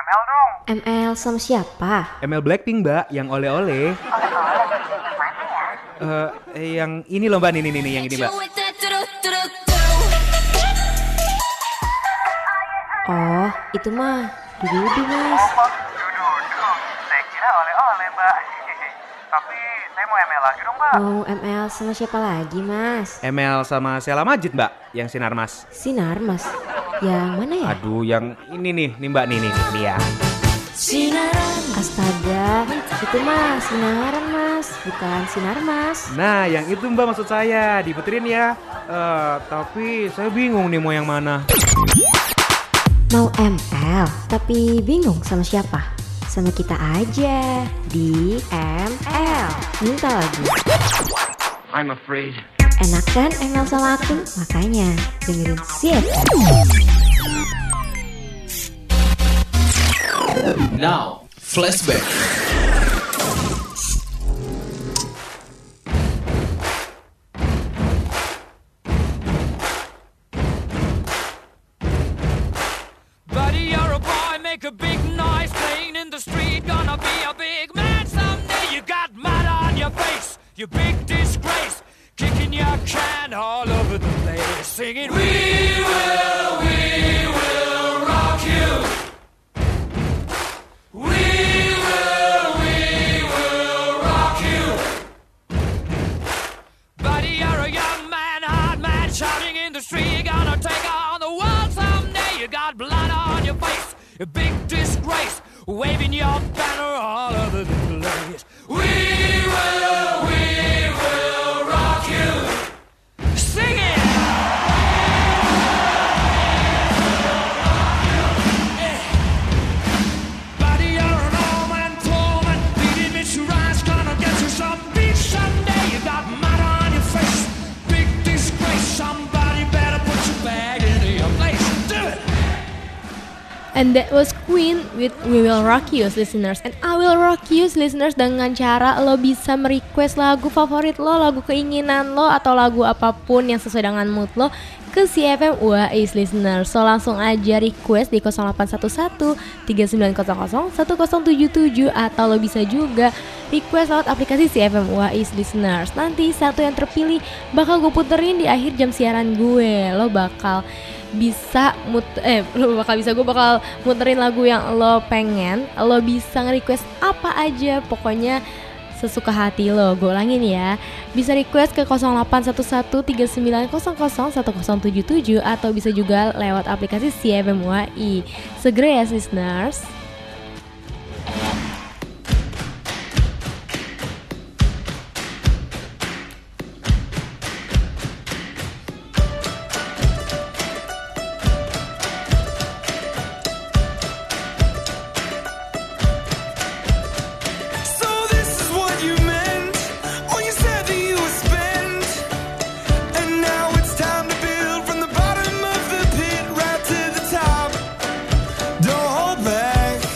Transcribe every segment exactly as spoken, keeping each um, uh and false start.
L dong. M L sama siapa? M L Blackpink mbak, yang oleh-oleh. Oleh-oleh yang mana ya? Eh, yang ini loh mbak, nih nih nih yang ini mbak. Oh, itu mah Dudu mas. Oh, dudu-dudu. Saya kira oleh-oleh mbak. Tapi saya mau M L lagi dong mbak. Mau M L sama siapa lagi mas? M L sama Sheila Majid mbak, yang sinar mas. Sinar mas. Yang mana ya? Aduh, yang ini nih, nih mbak, nih nih nih, nih ya. Sinaran. Astaga, itu mah sinaran mas, bukan sinar mas. Nah, yang itu mbak maksud saya, diputerin ya. Eh, tapi saya bingung nih mau yang mana. Mau M L, tapi bingung sama siapa? Sama kita aja di M L. Minta lagi. I'm afraid. Enak kan M L sama aku? Makanya dengerin C F M. Now, flashback. Buddy, you're a boy, make a big noise, playing in the street, gonna be a big man someday. You got mud on your face, you big disgrace, kicking your can all over the place, singing, we will, we will rock you. We will, we will rock you. Buddy, you're a young man, hard man, shouting in the street, gonna take on the world someday. You got blood on your face, a big disgrace, waving your banner all over the place. We will, we will rock you. Sing it! Yeah. Buddy, you're an old man, tall man, beating at your eyes, gonna get you some beach someday. You got mud on your face, big disgrace, somebody better put your bag into your place. Do it! And that was Queen with We Will Rock You, listeners. And I will rock you, listeners, dengan cara lo bisa merequest lagu favorit lo, lagu keinginan lo, atau lagu apapun yang sesuai dengan mood lo ke C F M U A I S, listeners. So langsung aja request di nol delapan satu satu tiga sembilan nol nol satu nol tujuh tujuh, atau lo bisa juga request lewat aplikasi C F M U A I S, listeners. Nanti satu yang terpilih bakal gue puterin di akhir jam siaran gue. Lo bakal bisa mut eh lo bakal bisa gue bakal muterin lagu yang lo pengen. Lo bisa nge-request apa aja, pokoknya sesuka hati lo. Gue ulangin ya, bisa request ke nol delapan satu satu tiga sembilan nol nol satu nol tujuh tujuh, atau bisa juga lewat aplikasi C F M U A I. Segera ya, listeners. Don't hold back.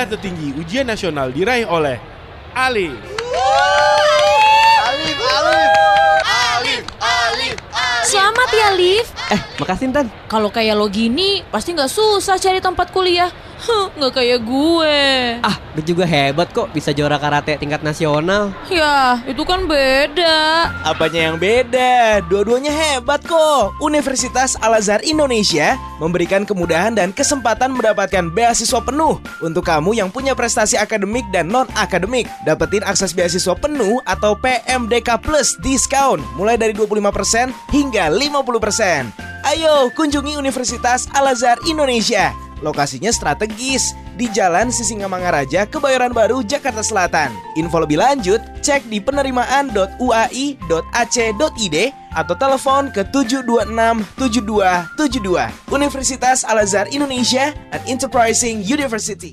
tertinggi ujian nasional diraih oleh Alif. Alif, Alif, Alif, Alif, Alif. Selamat ya, Liv. Eh, makasih Intan. Kalau kayak lo gini, pasti nggak susah cari tempat kuliah. Huh, nggak kayak gue. Ah, lu juga hebat kok bisa juara karate tingkat nasional. Ya, itu kan beda. Apanya yang beda? Dua-duanya hebat kok. Universitas Al-Azhar Indonesia memberikan kemudahan dan kesempatan mendapatkan beasiswa penuh untuk kamu yang punya prestasi akademik dan non-akademik. Dapetin akses beasiswa penuh atau P M D K Plus diskon mulai dari dua puluh lima persen hingga lima puluh persen. Ayo kunjungi Universitas Al-Azhar Indonesia. Lokasinya strategis di Jalan Sisingamangaraja, Kebayoran Baru, Jakarta Selatan. Info lebih lanjut cek di penerimaan dot u a i dot a c dot i d atau telepon ke tujuh dua enam tujuh dua tujuh dua. Universitas Al-Azhar Indonesia, an enterprising university.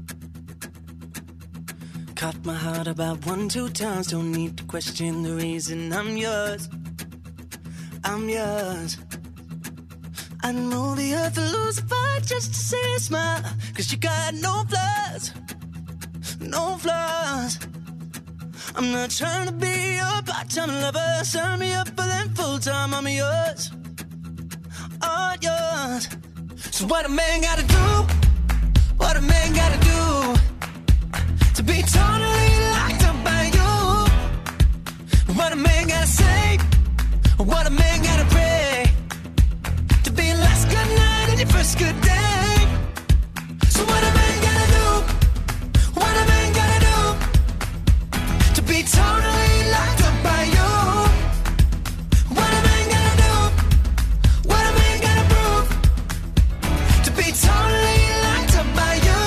Cut my heart about one, two times. Don't need to question the reason I'm yours. I'm yours. I'd move the earth to lose a fight just to see a smile. Cause you got no flaws, no flaws. I'm not trying to be your part-time lover. Sign me up for them full-time, I'm yours, all yours. So what a man gotta do, what a man gotta do to be totally locked up by you. What a man gotta say, what a man gotta pray to be last good night and your first good day. So what a man gotta do, what a man gotta do to be totally locked up by you. What a man gotta do, what a man gotta prove to be totally locked up by you.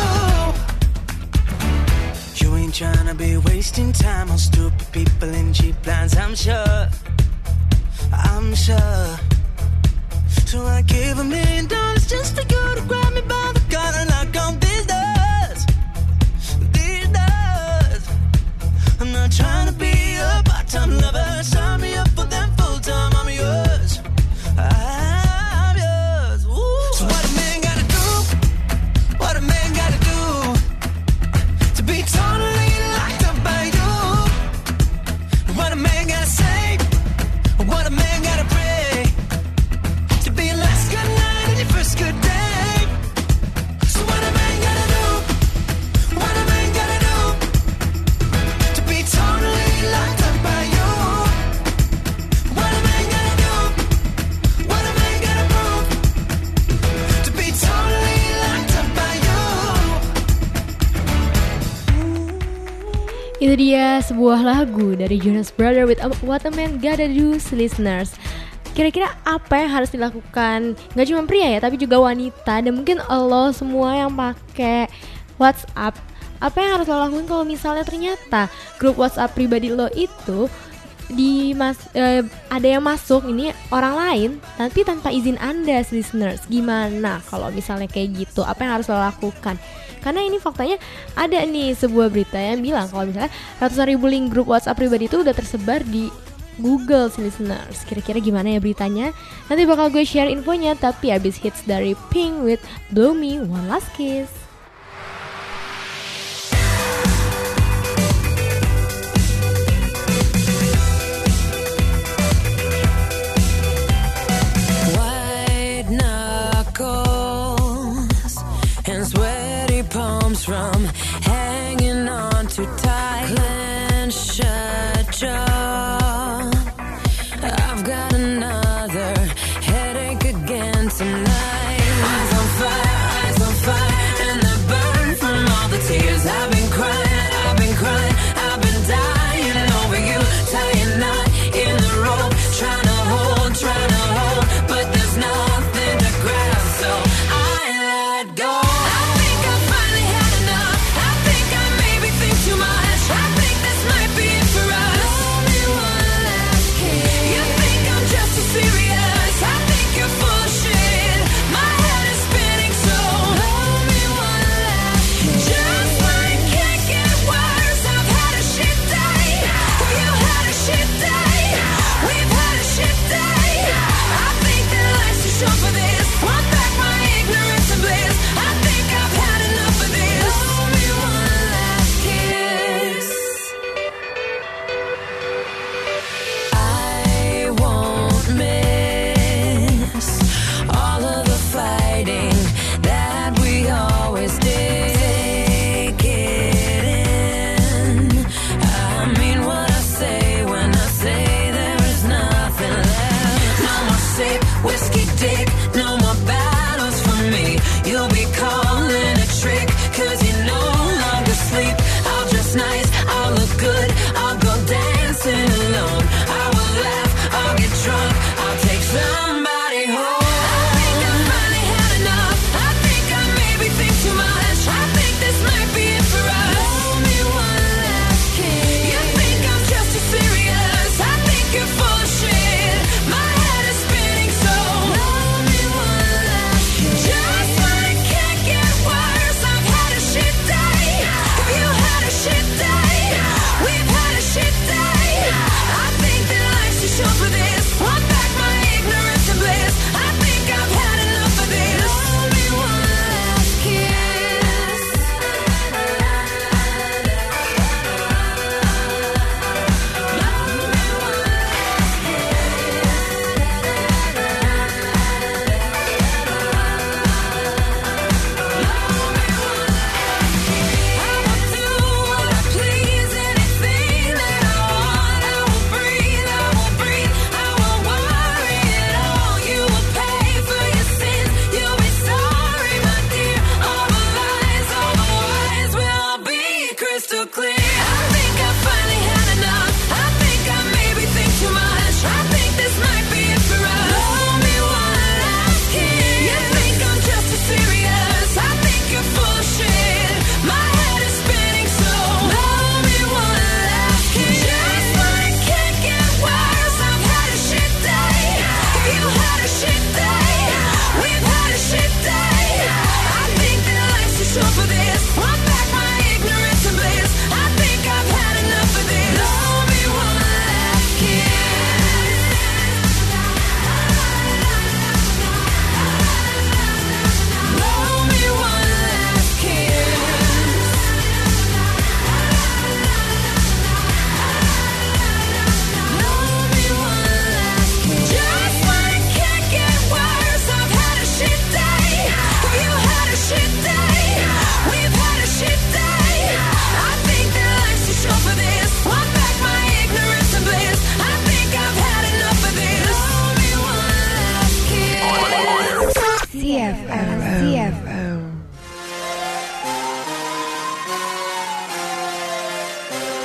You ain't tryna be wasting time on stupid people in cheap lines, I'm sure, I'm sure. So I gave a million dollars just for you to grab me by the collar and knock on these doors, these doors. I'm not trying to be a part-time lover. Sign me up for them full-time, I'm yours, I'm yours. Ooh. So what a man gotta do, what a man gotta do to be totally locked up by you. What a man gotta say, what a man gotta pray to be last good night and your first good day. So what a man gotta do, what a man gotta do to be totally locked up by you. What a man gotta do, what a man gotta prove to be totally locked up by you. Itu dia sebuah lagu dari Jonas Brothers with What a Man Gotta Do, listeners. Kira-kira apa yang harus dilakukan gak cuma pria ya, tapi juga wanita dan mungkin lo semua yang pakai WhatsApp. Apa yang harus lo lakukan kalau misalnya ternyata grup WhatsApp pribadi lo itu di mas, eh, ada yang masuk ini orang lain tapi tanpa izin Anda, listeners. Gimana kalau misalnya kayak gitu? Apa yang harus lo lakukan? Karena ini faktanya ada nih sebuah berita yang bilang kalau misalnya ratusan ribu link grup WhatsApp pribadi itu udah tersebar di Google, listeners. Kira-kira gimana ya beritanya? Nanti bakal gue share infonya, tapi abis hits dari Pink with Blow Me One Last Kiss. White knuckles and sweaty palms from hanging on too tight. Clench shut jaw. I've got another headache again tonight. Eyes on fire, eyes on fire, and they burn from all the tears I've been crying, I've been crying, I've been dying over you, tying knot in the rope, trying to hold, trying to hold, but there's nothing to grab, so I let go. I think I finally had enough. I think I maybe think too much. I think this might be it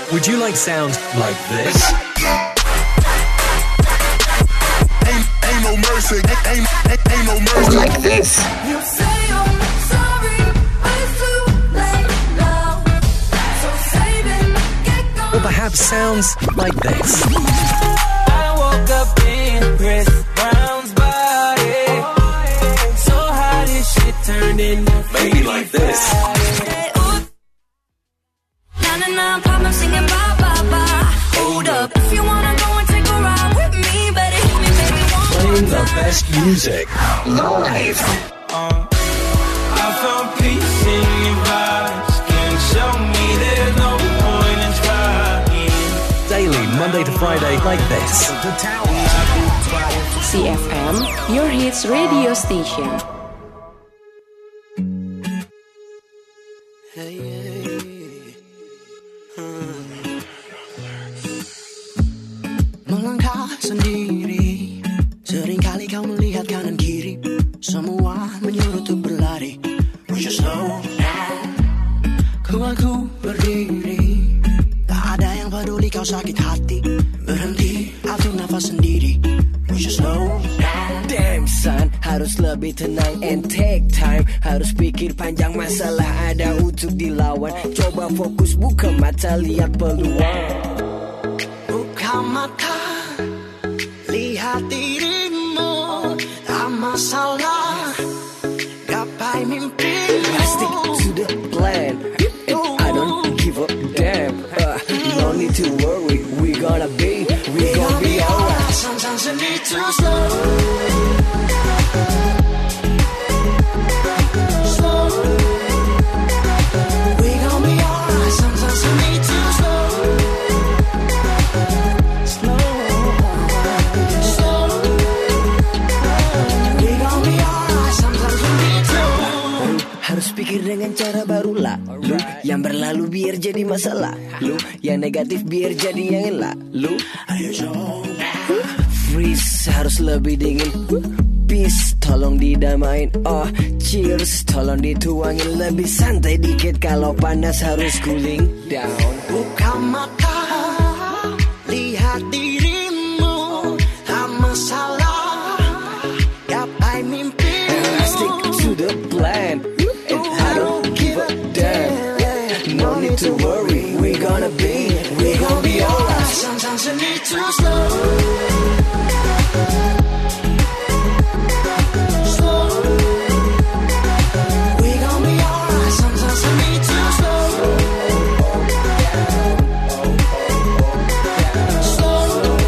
Would you like sounds like this? Ain't, ain't no mercy, ain't, ain't, ain't no mercy. Like this. You say I'm sorry, but it's too late now. So save it, get going. Or perhaps sounds like this. I woke up in Chris Brown's body. So how this shit turned into Maybe like this. Singing bye bye bye. Hold up, if you wanna go and take a ride with me, better hit me, baby, one Playing more the time. best music live. Uh, I found peace in your vibes. Can show me there's no point in trying. Daily, Monday to Friday, like this. C F M, your hits radio station. Melangkah sendiri, seringkali kau melihat kanan kiri. Semua menyuruh untuk berlari. Would you slow down? Ku aku berdiri, tak ada yang peduli kau sakit hati. Berhenti, atur nafas sendiri. Would you slow down? Damn son, harus lebih tenang and take time. Harus pikir panjang, masalah ada untuk dilawan. Coba fokus, buka mata, lihat peluang. Buka mata, lihat dirimu. Tak masalah, gapai mimpimu. Stick to the plan, and I don't give a damn. uh, No need to worry, we gonna be, we gonna be alright. Sometimes you need to slow. Slow. We gonna be alright. Sometimes you need to slow. Slow. Slow. We gonna be alright. Sometimes you need to. Harus pikir dengan cara baru lah. Lu yang berlalu biar jadi masalah. Lu yang negatif biar jadi yang elak. Lu ayo coba. Freeze, harus lebih dingin. Peace, tolong didamain. Oh, cheers, tolong dituangin. Lebih santai dikit, kalau panas harus cooling down. Buka mata, lihat dirimu. Tak masalah, gapai mimpimu. Stick to the plan, and I don't give a damn. No need to worry, we gonna be, we gonna be alright. Sometimes you need to slow. Slow. We gon' be alright. Sometimes you need to slow. Slow.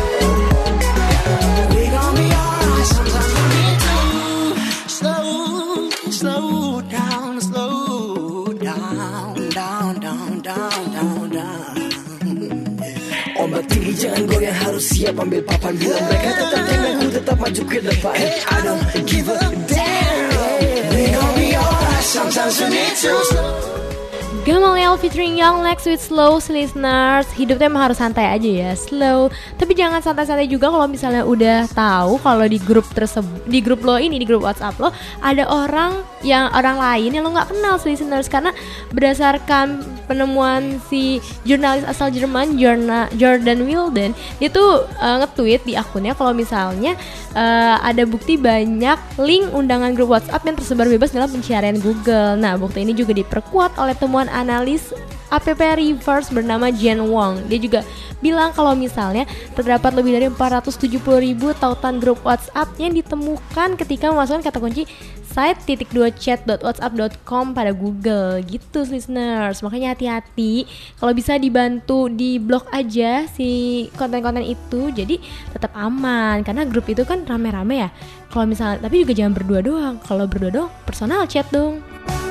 We gon' be alright. Sometimes you need to slow, slow down, slow down, down, down, down, down, down. Ombak tinggi jangan goyang, harus siap ambil papan. Bila mereka tetap dengan ku tetap maju ke depan. I don't give a damn. We gon' be alright. Sometimes you need to slow. Gamaliel featuring Young Lex with Slow, listeners. Hidupnya emang harus santai aja ya, slow. Tapi jangan santai-santai juga kalau misalnya udah tahu kalau di grup tersebut, di grup lo ini, di grup WhatsApp lo ada orang yang orang lain yang lo nggak kenal, listeners. Karena berdasarkan penemuan si jurnalis asal Jerman, Jorna, Jordan Wilden, dia tuh uh, nge-tweet di akunnya kalau misalnya uh, ada bukti banyak link undangan grup WhatsApp yang tersebar bebas dalam pencarian Google. Nah, bukti ini juga diperkuat oleh temuan analis app reverse bernama Jen Wong. Dia juga bilang kalau misalnya terdapat lebih dari empat ratus tujuh puluh ribu tautan grup WhatsApp yang ditemukan ketika memasukkan kata kunci site titik dua chat dot whatsapp dot com pada Google gitu, listeners. Makanya hati-hati, kalau bisa dibantu di blok aja si konten-konten itu, jadi tetap aman karena grup itu kan rame-rame ya. Kalau misalnya, tapi juga jangan berdua doang. Kalau berdua doang, personal chat dong.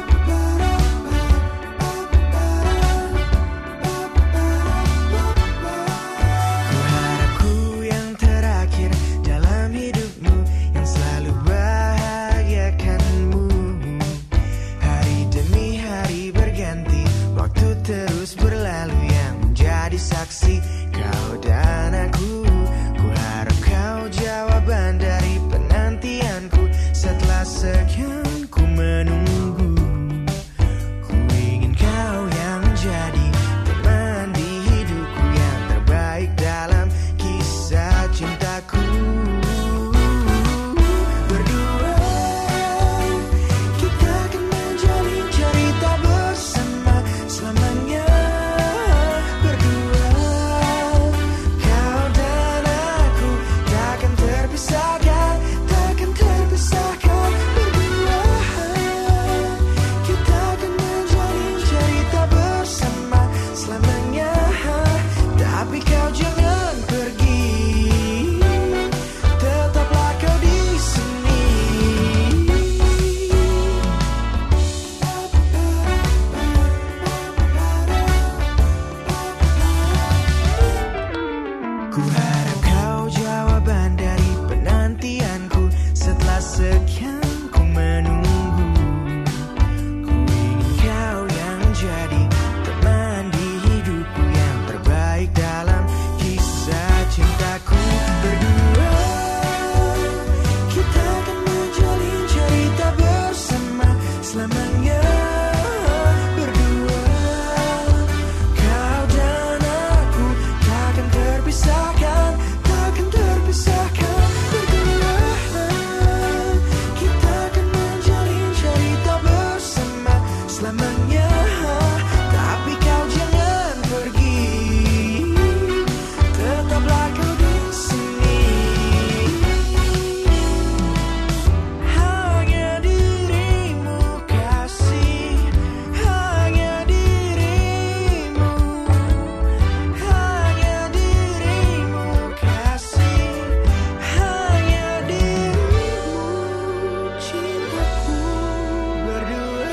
Saksi kau dan aku, ku harap kau jawaban dari penantianku. Setelah sekian ku menunggu, ku ingin kau yang jadi teman di hidup. tapi kau jangan pergi. Tetaplah kau di sini. Ku harap kau jawaban dari penantianku. Setelah sekian ku menunggu, ku ingin kau yang jadi teman di hidupku, yang terbaik dalam kisah cintaku. Berdua kita akan menjalin cerita bersama selamanya. Berdua kau dan aku takkan terpisahkan, takkan terpisahkan. Berdua kita akan menjalin cerita bersama selamanya. Tapi kau jangan pergi, tetaplah kau di sini. Hanya dirimu kasih, hanya dirimu, hanya dirimu kasih, hanya dirimu cintaku. Berdua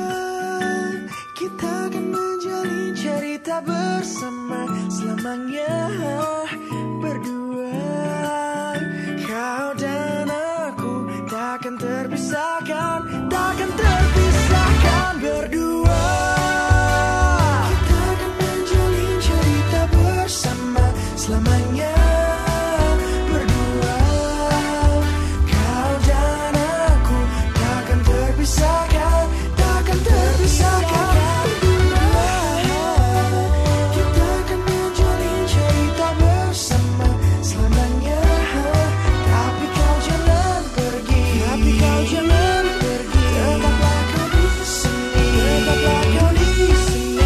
kita akan menjalin cerita bersama selamanya. Berdua kau dan aku takkan terpisahkan, takkan terpisahkan. Berdua kita akan menjalin cerita bersama selamanya. Berdua kau dan aku takkan terpisahkan, takkan terpisahkan. Berdua kita akan menjalin cerita bersama selamanya. Tapi kau jangan pergi, tapi kau jangan pergi. Tetaplah kau di sini, tetaplah kau di sini.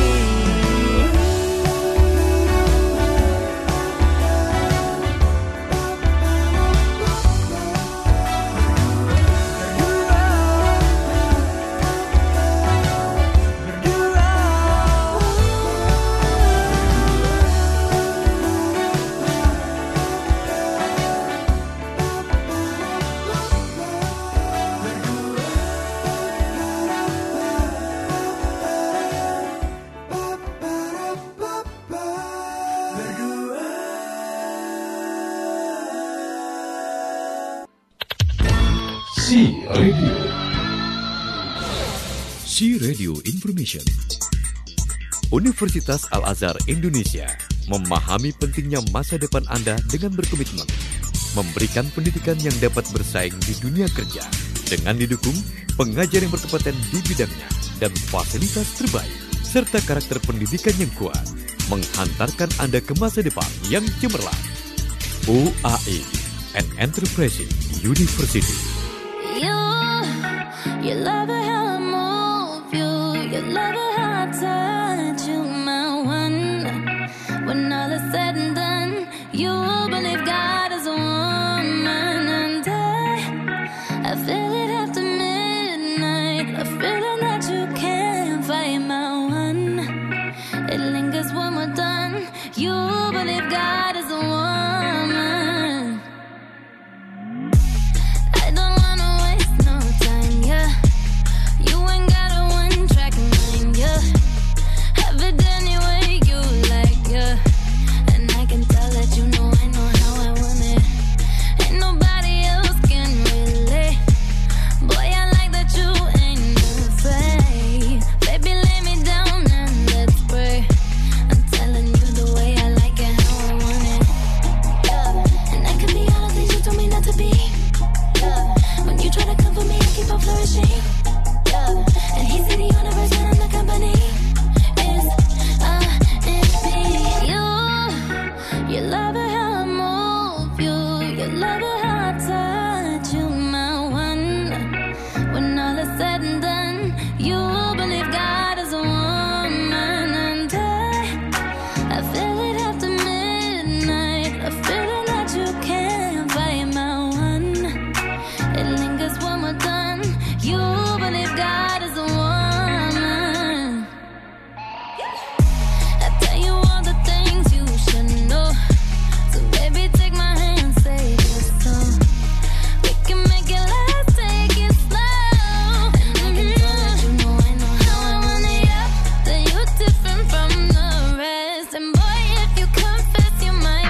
C Radio. C Radio Information. Universitas Al-Azhar Indonesia memahami pentingnya masa depan Anda dengan berkomitmen memberikan pendidikan yang dapat bersaing di dunia kerja dengan didukung pengajar yang berkompeten di bidangnya dan fasilitas terbaik serta karakter pendidikan yang kuat menghantarkan Anda ke masa depan yang cemerlang. U A I, an Enterprising University. You, you love it how I move you, you love it how I touch you, my one. When all is said and done, you believe God is a woman, and I, I feel it after midnight, a feeling that you can't fight, my one. It lingers when we're done. You believe God is a woman. I don't wanna waste no time, yeah. You ain't got a one-track mind, yeah. Have it any way you like, yeah. And I can tell that you know I know how I want it. Ain't nobody else can relate. Boy, I like that you ain't afraid. Baby, lay me down and let's pray. I'm telling you the way I like it, how I want it, yeah. And I can be all the things you told me not to be, yeah. When you try to come for me, I keep on flourishing, yeah. And he's the universe and I'm the company. It's a and me. You, you love it how I move you, you love it how I touch you, my one. When all is said and done, you believe God is a woman, and I, I feel it after midnight, a feeling that you can't fight, my one. It lingers when we're done. You believe God is a woman. I tell you all the things you should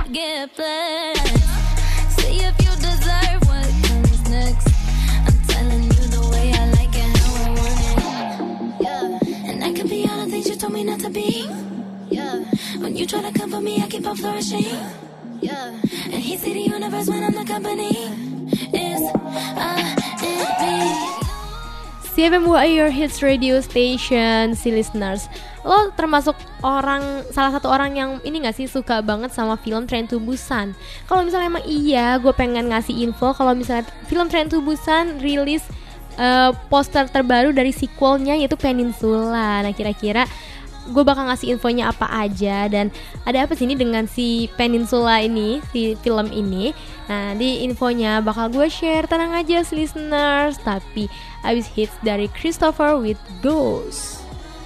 get blessed. See if you deserve what comes next. I'm telling you the way I like it, how I want it. Yeah, and I could be all the things you told me not to be. Yeah, when you try to come for me, I keep on flourishing. Yeah, and he see the universe when I'm the company. Is I and me. C F M W Your Hits Radio Station, si listeners. Lo termasuk orang, salah satu orang yang ini gak sih suka banget sama film Train to Busan? Kalau misalnya emang iya, gue pengen ngasih info kalau misalnya film Train to Busan rilis uh, poster terbaru dari sequelnya yaitu Peninsula. Nah kira-kira gue bakal ngasih infonya apa aja dan ada apa sih ini dengan si Peninsula ini, si film ini. Nah di infonya bakal gue share, tenang aja listeners. Tapi abis hits dari Christopher with Ghost.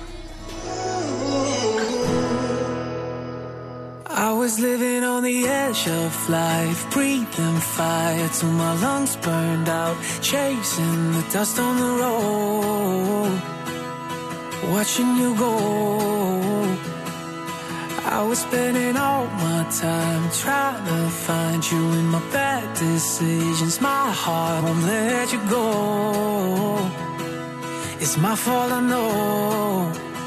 I was living on the edge of life, breathing fire till my lungs burned out, chasing the dust on the road, watching you go. I was spending all my time trying to find you in my bad decisions. My heart won't let you go. It's my fault, I know.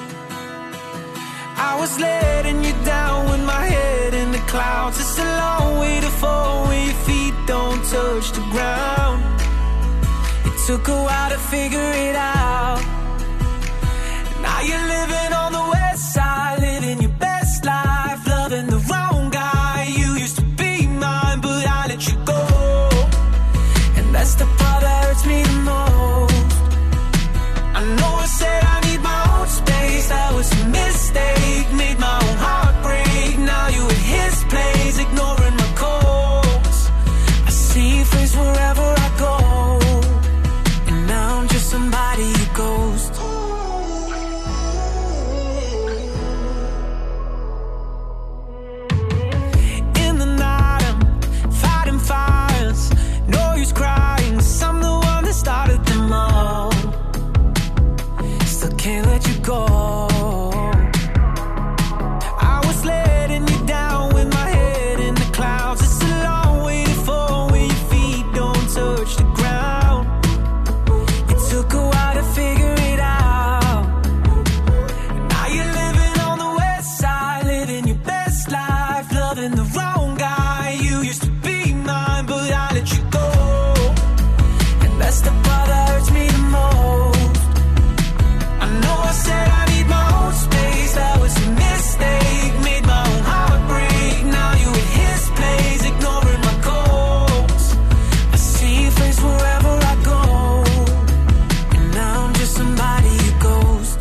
I was letting you down with my head in the clouds. It's a long way to fall when your feet don't touch the ground. It took a while to figure it out. Now you're living on the west side, living your best life, loving the wrong guy. You used to be mine, but I let you go. And that's the part that hurts me the most. I know I said I need my own space. That was a mistake, made my own heart break. Now you at his place, ignoring my calls. I see your face wherever I go. And now I'm just somebody you ghost. Crying, 'cause I'm the one that started them all. Still can't let you go. I was letting you down with my head in the clouds. It's a long way to fall when your feet don't touch the ground. It took a while to figure it out. Now you're living on the west side, living your best life, loving the wrong guy. You used to be mine, but I let you go. That's the part that hurts me the most. I know I said I need my own space. That was a mistake, made my own heart break. Now you at his place, ignoring my calls. I see your face wherever I go. And now I'm just somebody you ghost.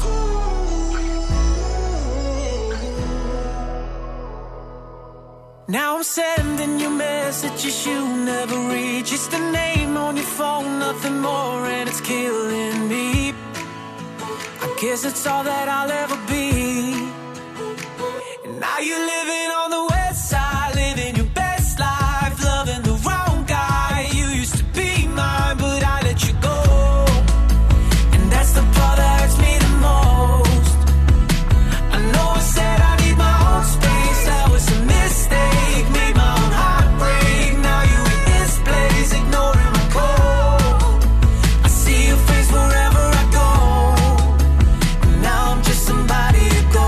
Now I'm sending you messages you never read. Just a name on your phone, nothing more, and it's killing me. I guess it's all that I'll ever be. And now you're living on the west side, living your best life, loving the wrong guy. You used to be mine, but I let you go. And that's the part that hurts me the most. I know I said I need my own space. That was a mistake, made my own heart break. Now you in his place, ignoring my call. I see your face wherever I go. And now I'm just somebody you go.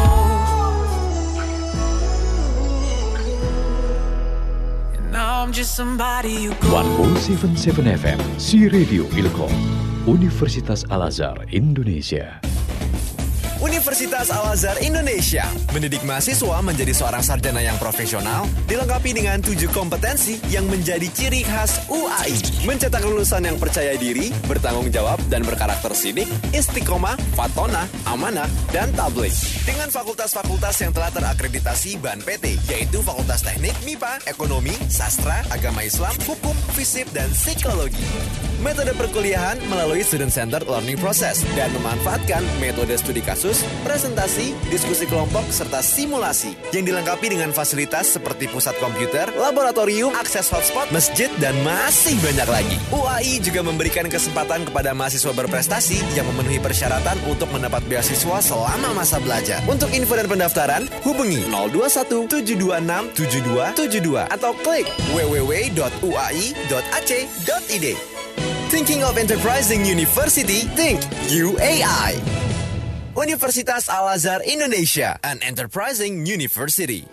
And now I'm just somebody you go. seratus tujuh puluh tujuh F M, Si Radio Ilkom, Universitas Al-Azhar Indonesia. Universitas Al-Azhar Indonesia mendidik mahasiswa menjadi seorang sarjana yang profesional, dilengkapi dengan tujuh kompetensi yang menjadi ciri khas U A I. Mencetak lulusan yang percaya diri, bertanggung jawab, dan berkarakter sidik, istiqomah, fatona, amanah, dan tabligh. Dengan fakultas-fakultas yang telah terakreditasi B A N P T, yaitu Fakultas Teknik, M I P A, Ekonomi, Sastra, Agama Islam, Hukum, Fisip, dan Psikologi. metode perkuliahan melalui student-centered learning process dan memanfaatkan metode studi kasus, presentasi, diskusi kelompok, serta simulasi yang dilengkapi dengan fasilitas seperti pusat komputer, laboratorium, akses hotspot, masjid, dan masih banyak lagi. U A I juga memberikan kesempatan kepada mahasiswa berprestasi yang memenuhi persyaratan untuk mendapat beasiswa selama masa belajar. Untuk info dan pendaftaran, hubungi nol dua satu tujuh dua enam tujuh dua tujuh dua atau klik w w w dot u a i dot a c dot i d. Thinking of Enterprising University? Think U A I. Universitas Al-Azhar Indonesia, an enterprising university.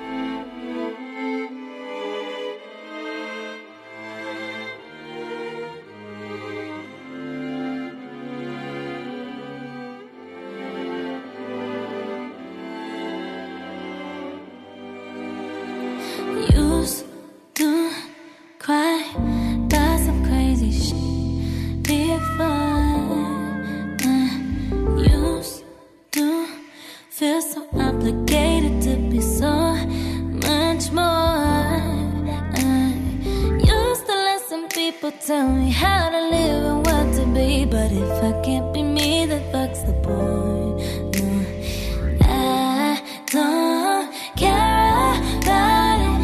Used to cry about some crazy shit before. Uh, used to feel so obligated to be so much more. Uh, used to let some people tell me how to live and what to be, but if I can't be me, then fuck's the point. No, I don't care about it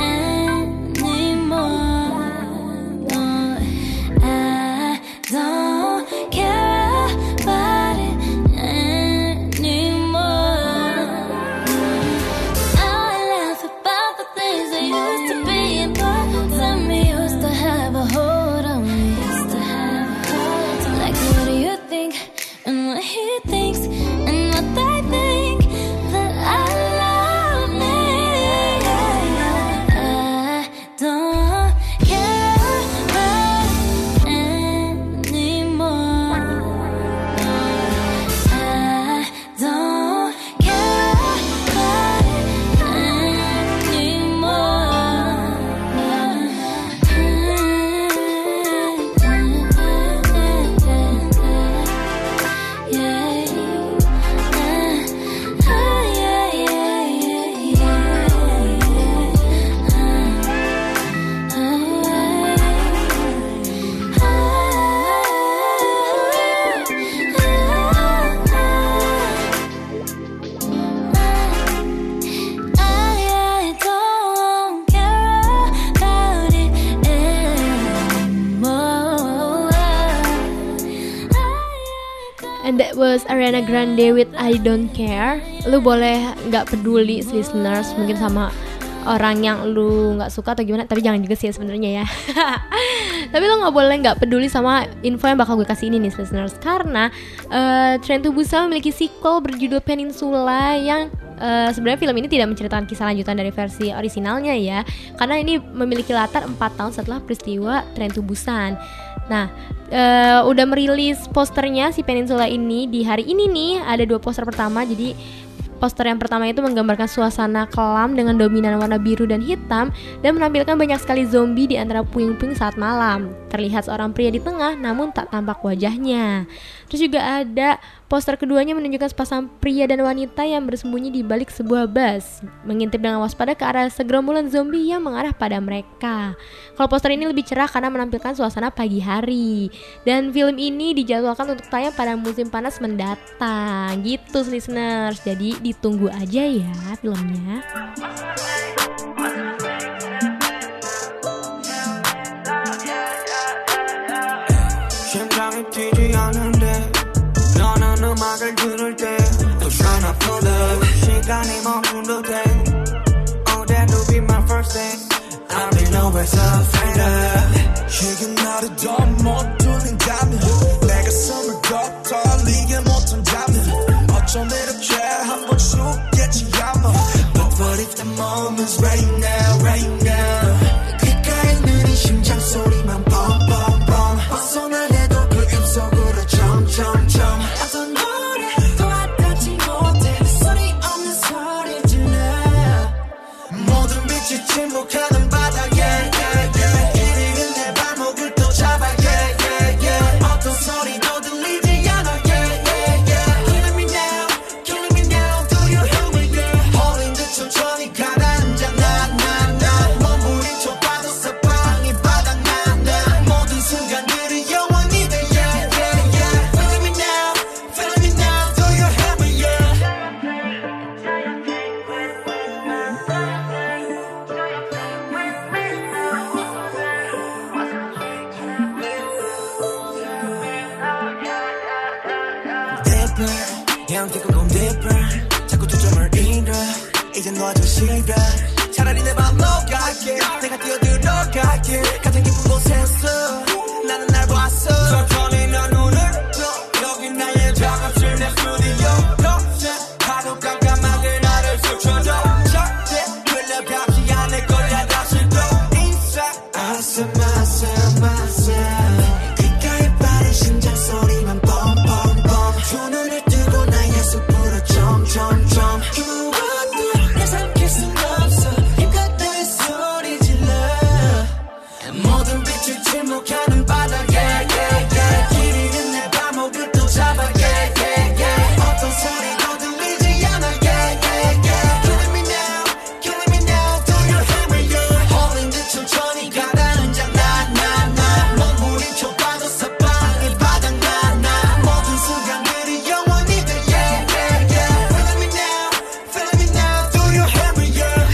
anymore. No, I don't care about it anymore. I laugh about the things that used to be important to me, used to have a hold on me, used to have a hold on me. Like, what do you think and what he thinks and what they think that I love me? I don't care about it anymore. I don't care about it I don't care about it anymore. And that was Ariana Grande with I Don't Care. Lu boleh nggak peduli listeners mungkin sama orang yang lu nggak suka atau gimana, tapi jangan juga sih sebenarnya ya. Tapi lu nggak boleh nggak peduli sama info yang bakal gue kasih ini nih listeners, karena uh, Train to Busan memiliki sequel berjudul Peninsula yang uh, sebenarnya film ini tidak menceritakan kisah lanjutan dari versi orisinalnya ya, karena ini memiliki latar empat tahun setelah peristiwa Train to Busan. Nah, uh, udah merilis posternya si Peninsula ini di hari ini nih. Ada dua poster pertama. Jadi poster yang pertama itu menggambarkan suasana kelam dengan dominan warna biru dan hitam dan menampilkan banyak sekali zombie di antara puing-puing saat malam. Terlihat seorang pria di tengah namun tak tampak wajahnya. Terus juga ada poster keduanya menunjukkan sepasang pria dan wanita yang bersembunyi di balik sebuah bus, mengintip dengan waspada ke arah segerombolan zombie yang mengarah pada mereka. Kalau poster ini lebih cerah karena menampilkan suasana pagi hari. Dan film ini dijadwalkan untuk tayang pada musim panas mendatang. Gitu listeners. Jadi ditunggu aja ya filmnya. 심장이 뛰지 않는데 너는 음악을 들을 때 또 trying to pull up 시간이 멈춘 듯해 Oh that will be my first day I'll be nowhere so afraid of 지금 나를 더 못 들린다면 내 가슴을 더 떨리게 못한다면 어쩜 이렇게 한번 죽겠지 아마 But what if the moment's right now right now 귓가에 있는 이 심장 소리만 뻥뻥뻥 벗어나려도 그 입속으로 점점점 어떤 노래 또 와닿지 못해 소리 없는 소리 질러 모든 빛이 침묵하는 바닥에 yeah, yeah. 이리는 내 발목을 또 잡아 yeah, yeah, yeah. 어떤 소리도 들리지 않아 yeah, yeah, yeah. Killing me now, killing me now Do you hear me girl 홀린 듯 천천히 가라앉아 나나나 몸부림쳐 빠져서 방이 바닥난다 모든 순간들이 그냥 keep on deeper 자꾸 초점을 잃어 이제 너도 싫어 차라리 내 맘 녹아게 내가 뛰어들어갈게 가장 깊은 곳에서 나는 날 봤어 천천히 난 눈을 떠 여기 나의 작업실 내 스튜디오 파도 깜깜하게 나를 스쳐줘 절대 끌려가지 않을 거야 다시 또 inside 아슴 아슴 아슴 귓가에 빠른 심장 소리만 뻥뻥뻥 두 눈을 뜨고 나의 숲으로 점점점 무엇도 내 삼킬 수 없어 힘껏 내 소리 질러 모든 빛을 침묵하는 바닥에 yeah, yeah. 길이는 내 발목을 또 잡아 yeah, yeah, yeah. 어떤 소리도 들리지 않아 yeah, yeah, yeah. Killing me now, killing me now Do you hear me? You're holding 듯 천천히 가다는 장난 나나 몸부림쳐 빠져서 방에 바닥 나나 모든 순간들이 영원히 돼 yeah, yeah, yeah. Feeling me now, feeling me now Do you hear me?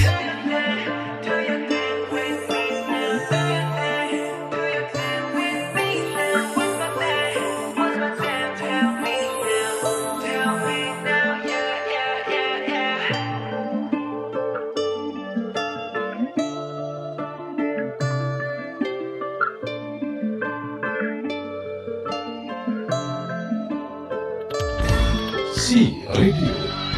Si Radio.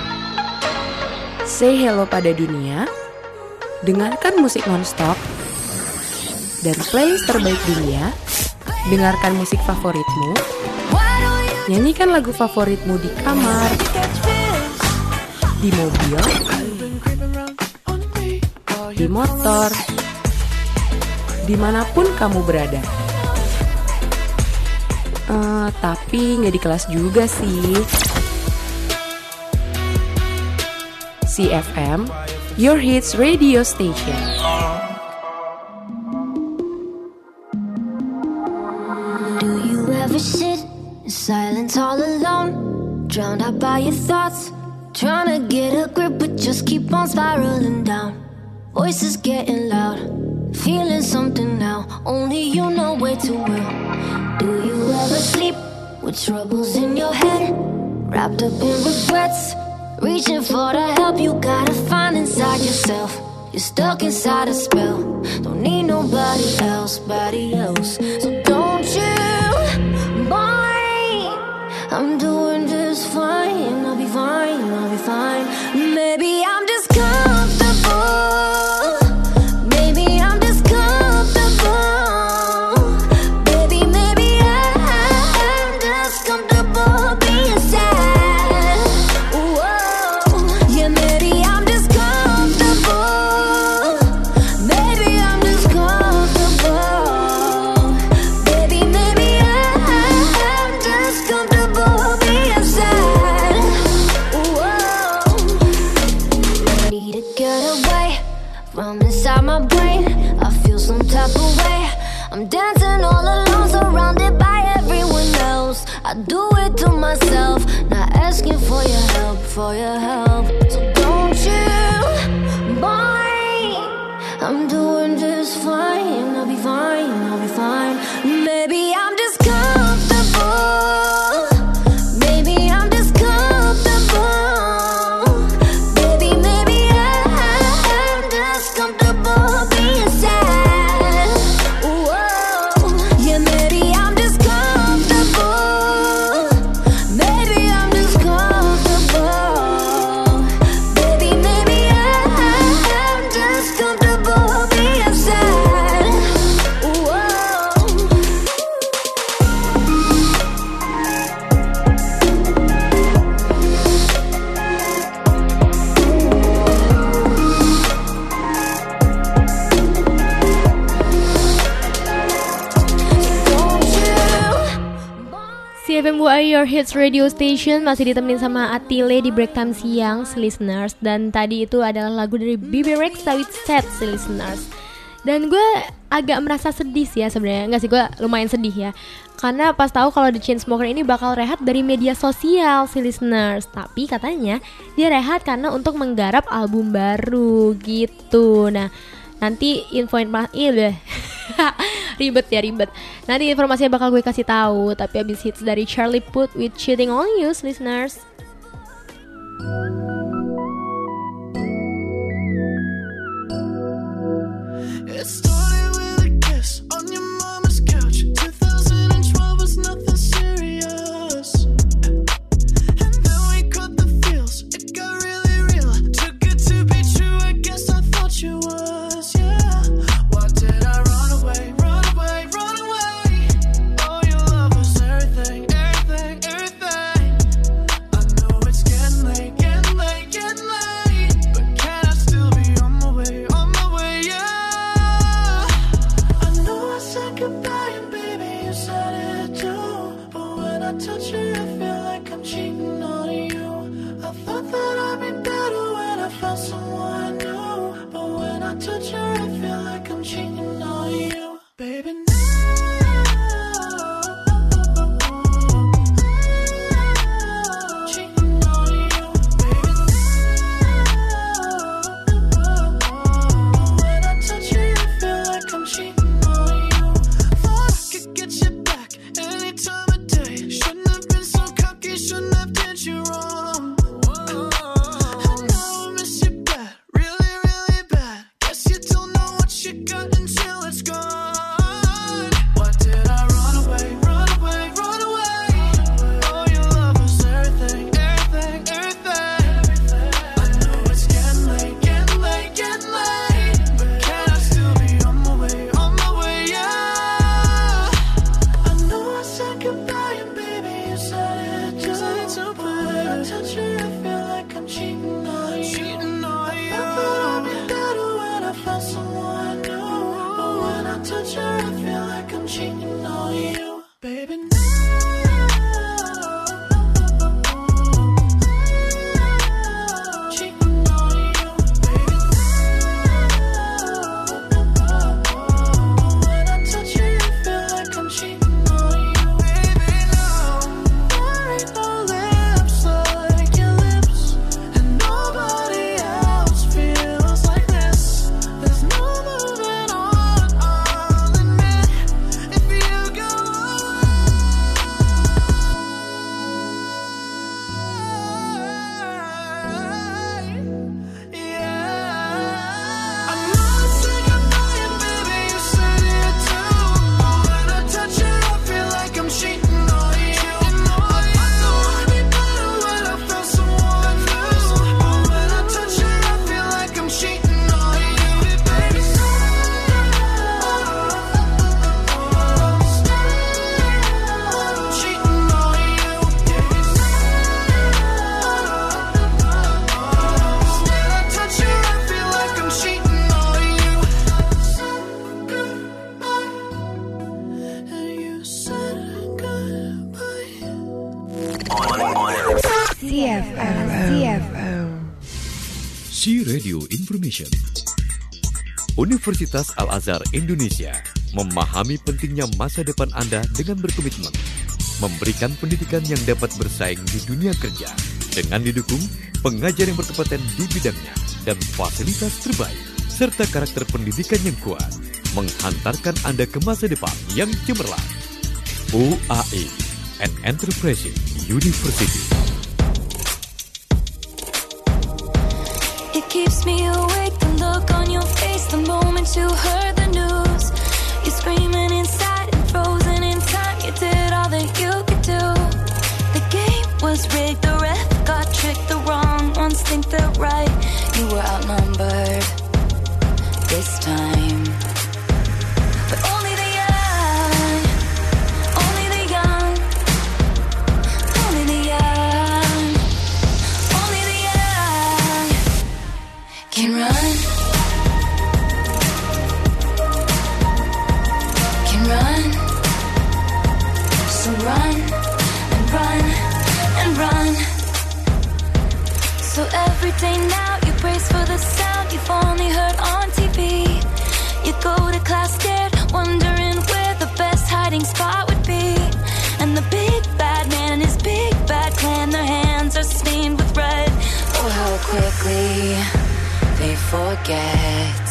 Say hello pada dunia, dengarkan musik nonstop, dan playlist terbaik dunia. Dengarkan musik favoritmu, nyanyikan lagu favoritmu di kamar, di mobil, di motor, dimanapun kamu berada. Uh, tapi nggak di kelas juga sih. C F M, your hits radio station. Do you ever sit in silence all alone, drowned out by your thoughts, trying to get a grip but just keep on spiraling down? Voices getting loud, feeling something now, only you know way too well. Do you ever sleep with troubles in your head, wrapped up in regrets, reaching for the help you gotta find inside yourself? You're stuck inside a spell, don't need nobody else, body else. So don't you mind, I'm doing just fine, I'll be fine, I'll be fine. Maybe I'm just comfortable, maybe I'm just comfortable, baby, maybe I'm just comfortable being sad. Whoa, yeah, maybe I'm just comfortable, maybe I'm just comfortable, baby, maybe I'm just comfortable being sad. Whoa, ready to get away from inside my brain. I feel some type of way. I'm dancing all alone, surrounded by everyone else. I do it to myself, not asking for your help, for your help. So don't you mind, I'm doing just fine, I'll be fine, I'll be fine. Maybe I'm just comfortable, maybe I'm just comfortable, baby, maybe I'm just comfortable being sad. Whoa, yeah, maybe I'm just comfortable, maybe I'm just comfortable, baby, maybe I'm just comfortable being sad. Whoa. C F M U I Your Hits Radio Station masih ditemenin sama Atile di break time siang, listeners. Dan tadi itu adalah lagu dari B B Rexha with Sad, listeners. Dan gue agak merasa sedih sih ya sebenarnya, nggak sih, gue lumayan sedih ya, karena pas tahu kalau The Chainsmokers ini bakal rehat dari media sosial, listeners. Tapi katanya dia rehat karena untuk menggarap album baru gitu. Nah, nanti info informasi deh. Ribet ya ribet. Nanti informasinya bakal gue kasih tahu. Tapi abis hits dari Charlie Puth with Cheating on You, listeners. It started with a kiss on your mama's couch. two thousand twelve was nothing serious. And then we caught the feels. It got really real. Took it to be true. I guess I thought you was, yeah. Why did I run away, run away, run away? Oh, your love was everything, everything, everything. I know it's getting late, getting late, getting late. But can I still be on my way, on my way, yeah? Goodbye, and baby, you said it too. But when I touch you, I feel like I'm cheating on you. I thought that I'd be better when I found someone new. But when I touch you, I feel like I'm cheating on you, baby. Now cheating on you, baby. Now when I touch you, I feel like I'm cheating. Get you back any time of day. Shouldn't have been so cocky, shouldn't have did you wrong. And now I miss you bad, really, really bad. Guess you don't know what you got until it's gone. Why did I run away, run away, run away? Oh, your love was everything, everything, everything. I know it's getting late, getting late, getting late. But can I still be on my way, on my way, yeah? Goodbye, and baby, you said it too. But when I touch you, I feel like I'm cheating on you. Cheating on you. I thought I'd be better when I found someone new. But when I touch you, I feel like I'm cheating on you, baby. Now cheating on you, baby. When I touch you, I feel like I'm cheating. C Radio Information. Universitas Al-Azhar Indonesia memahami pentingnya masa depan Anda dengan berkomitmen memberikan pendidikan yang dapat bersaing di dunia kerja dengan didukung pengajar yang berkompeten di bidangnya dan fasilitas terbaik serta karakter pendidikan yang kuat menghantarkan Anda ke masa depan yang cemerlang. U A I, an Enterprising University. It keeps me awake, the look on your face the moment you heard the news. You're screaming inside and frozen in time. You did all that you could do. The game was rigged, the ref got tricked. The wrong ones think they're right. You were outnumbered this time. But only the young, only the young, only the young, only the young can run, can run. So run and run and run. So every day now you brace for the sound you've only heard on T V. You go to class scared, wondering where the best hiding spot would be. And the big bad man and his big bad clan, their hands are stained with red. Oh, how quickly they forget.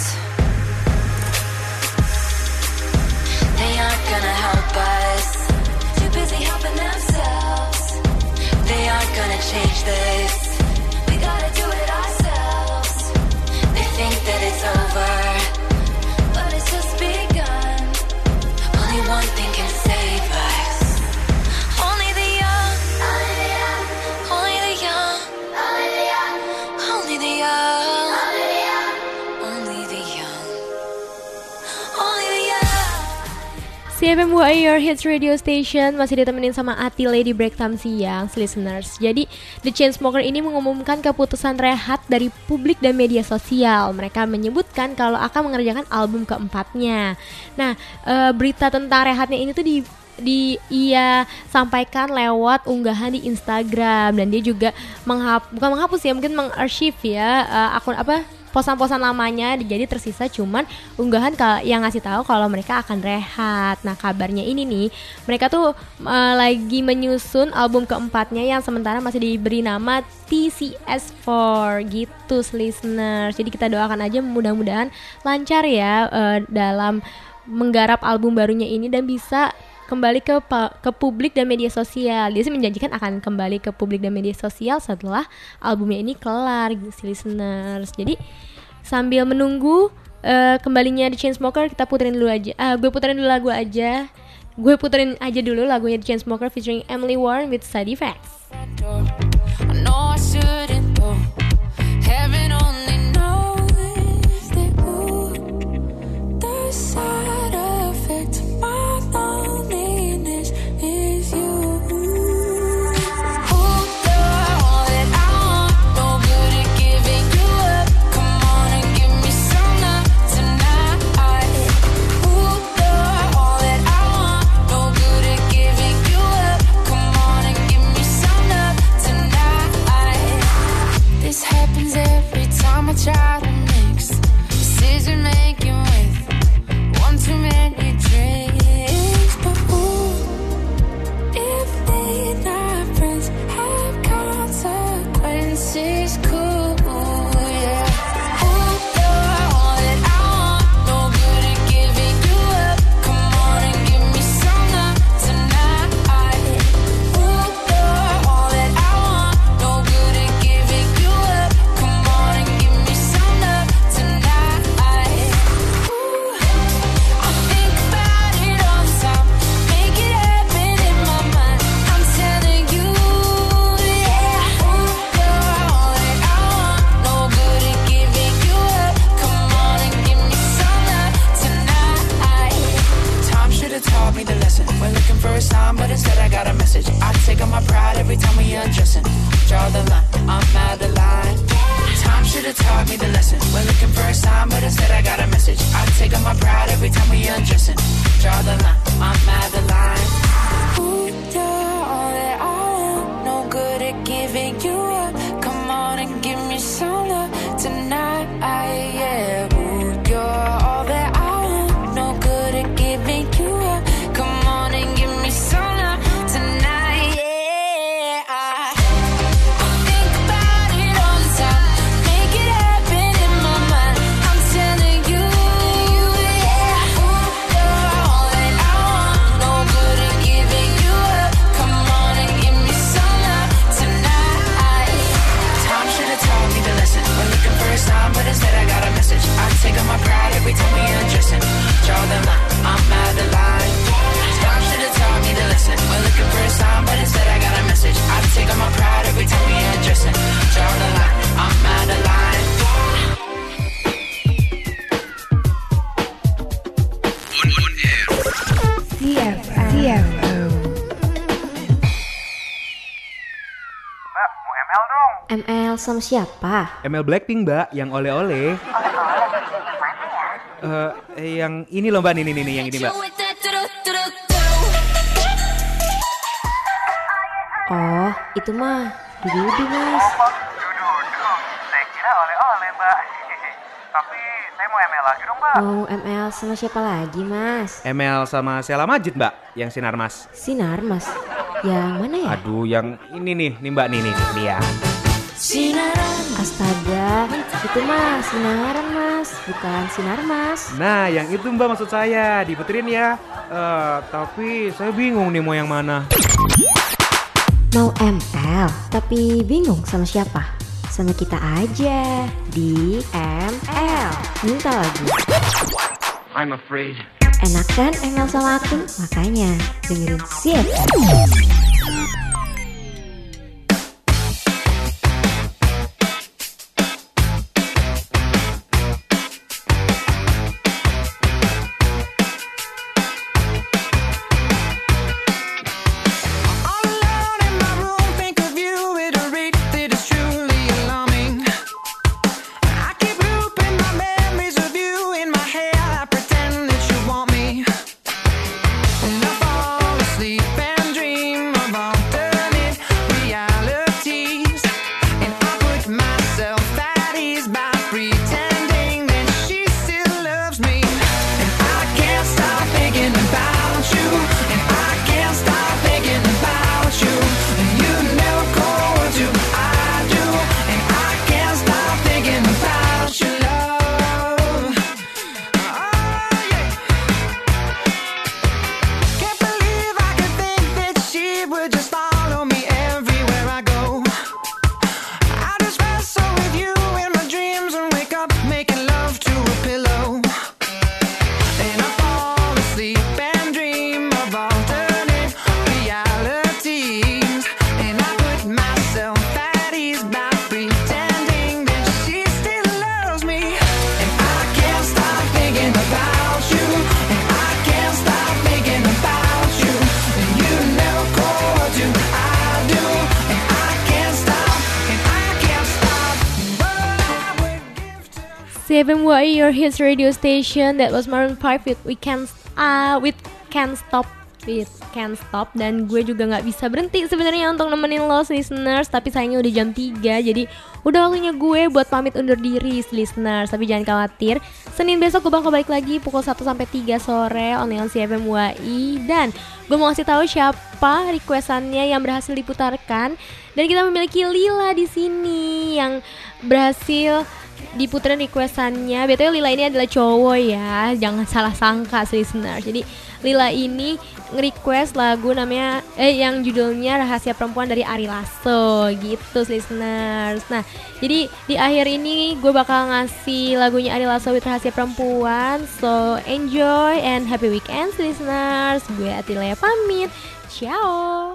They aren't gonna help us, too busy helping themselves. They aren't gonna change this, C F M U A Your Hits Radio Station masih ditemenin sama Atile di break time siang, listeners. Jadi The Chainsmokers ini mengumumkan keputusan rehat dari publik dan media sosial. Mereka menyebutkan kalau akan mengerjakan album keempatnya. Nah, e, berita tentang rehatnya ini tuh di di ia sampaikan lewat unggahan di Instagram, dan dia juga menghap bukan menghapus ya, mungkin mengarsip ya uh, akun apa posan-posan lamanya, jadi tersisa cuman unggahan yang ngasih tahu kalau mereka akan rehat. Nah, kabarnya ini nih, mereka tuh uh, lagi menyusun album keempatnya yang sementara masih diberi nama T C S four gitu, listeners. Jadi kita doakan aja mudah-mudahan lancar ya uh, dalam menggarap album barunya ini dan bisa kembali ke ke publik dan media sosial. Dia sih menjanjikan akan kembali ke publik dan media sosial setelah albumnya ini kelar, listeners. Jadi sambil menunggu uh, kembalinya The Chainsmokers, kita puterin dulu aja. Uh, gue puterin dulu lagu aja. Gue puterin aja dulu lagunya The Chainsmokers featuring Emily Warren with Side Effects. I know I shouldn't go. Heaven only knows that ooh, the side effect of my loneliness is you. Ooh, you're all that I want. No good at giving you up. Come on and give me some love tonight. Ooh, you're all that I want. No good at giving you up. Come on and give me some love tonight. This happens every time I try to mix decision making with one too many drinks. But ooh, if they not friends have consequences, cool, yeah. Ooh, you're all that I want. No good at giving you up. Come on and give me some love tonight. Ooh, you're all that I want. No good at giving you up. Come on and give me some love tonight. Ooh, I think about it all the time. Make it happen in my mind. I'm telling you, yeah. Ooh, you're all that I want. No good at giving you up. Come on and give me some love tonight. Time should have taught me the lesson. We're looking for a sign, but instead I got a message. I take on my pride every time we undressing. Draw the line, I'm out the line. Time should have taught me the lesson. We're looking for a sign, but instead I got a message. I take on my pride every time we undressing. Draw the line, I'm out the line. Ooh, you're all that I want. No good at giving you up. Come on and give me some love tonight. Yeah. Ooh, you're all that I want. No good at giving you up. Come on and give me some love tonight. Yeah. I think about it all the time. Make it happen in my mind. I'm telling you, yeah. Ooh, you're all that I want. No good at giving you up. Come on and give me some love tonight. Time should have taught me the lesson. We're looking for a sign, but instead I got a message. I take on my pride every time we undressing. Draw the line, I'm out the line. Time should have taught me the lesson. We're looking for a sign, but instead I got a message. I take on my pride every time we undressing. Draw the line, I'm out the line. C F M. C F M. Mbak, mau M L dong. M L sama siapa? M L Blackpink, Mbak, yang oleh-oleh. Eh, eh, yang ini loh, Mbak, ini, ini, ini, yang ini, Mbak. Oh, itu mah Dudu, Mas. Oh, dudu-dudu. Saya kira oleh-oleh, Mbak. Tapi saya mau M L lagi dong, Mbak. Mau M L sama siapa lagi, Mas? M L sama Sheila Majid, Mbak, yang sinar mas. Sinar, Mas. Yang mana ya? Aduh, yang ini nih, nih Mbak, nih, nih, nih, nih ya. Sinaran. Astaga, itu mah sinaran, Mas, bukan sinar, Mas. Nah, yang itu Mbak maksud saya, diputerin ya. Eh, tapi saya bingung nih mau yang mana. Mau M L, tapi bingung sama siapa? Sama kita aja di M L. Minta lagu. I'm afraid. Enak kan M L sama aku? Makanya dengerin C F M. C F M Y, your hits radio station. That was Maroon five with We Can't uh, with Can't Stop with Can't Stop. Dan gue juga nggak bisa berhenti sebenarnya untuk nemenin lo listeners, tapi sayangnya udah jam tiga, jadi udah waktunya gue buat pamit undur diri listeners. Tapi jangan khawatir, Senin besok gue bakal balik lagi pukul satu sampai tiga sore only on C F M Y I. Dan gue mau kasih tahu siapa requestannya yang berhasil diputarkan. Dan kita memiliki Lila di sini yang berhasil diputerin requestannya. B T W Lila ini adalah cowok ya, jangan salah sangka listeners. Jadi Lila ini nge-request lagu namanya eh yang judulnya Rahasia Perempuan dari Ari Lasso gitu listeners. Nah, jadi di akhir ini gue bakal ngasih lagunya Ari Lasso with Rahasia Perempuan. So enjoy and happy weekend listeners. Gue Atilea pamit. Ciao.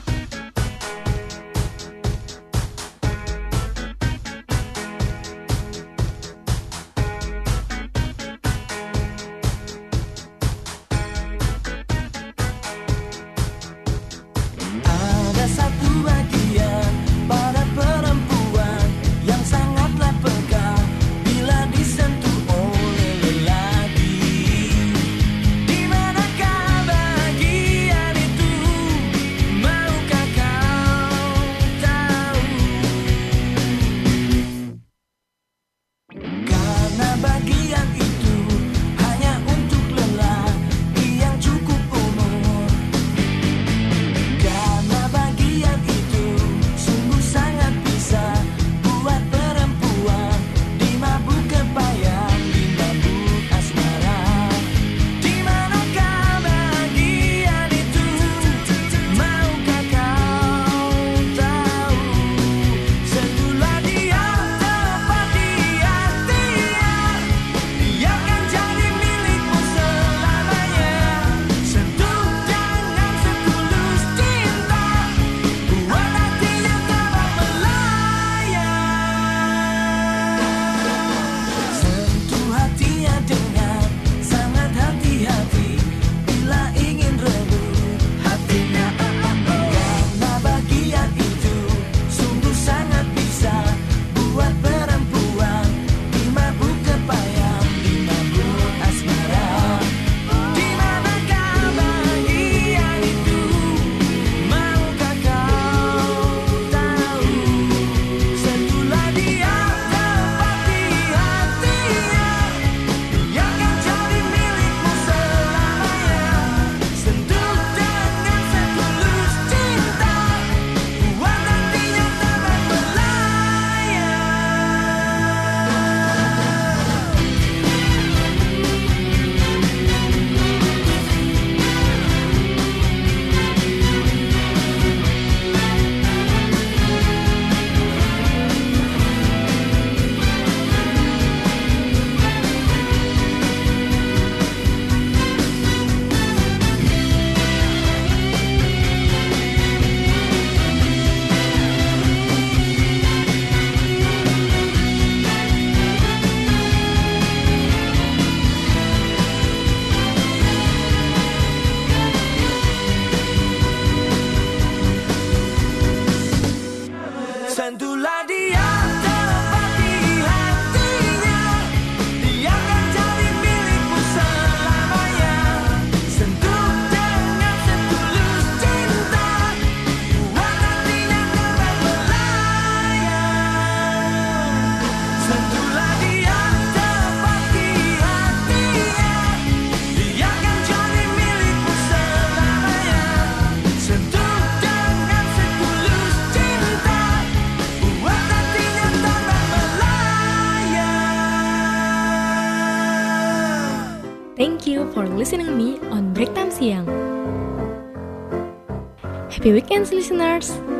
Thank you for listening me on Break Time Siang. Happy weekends listeners.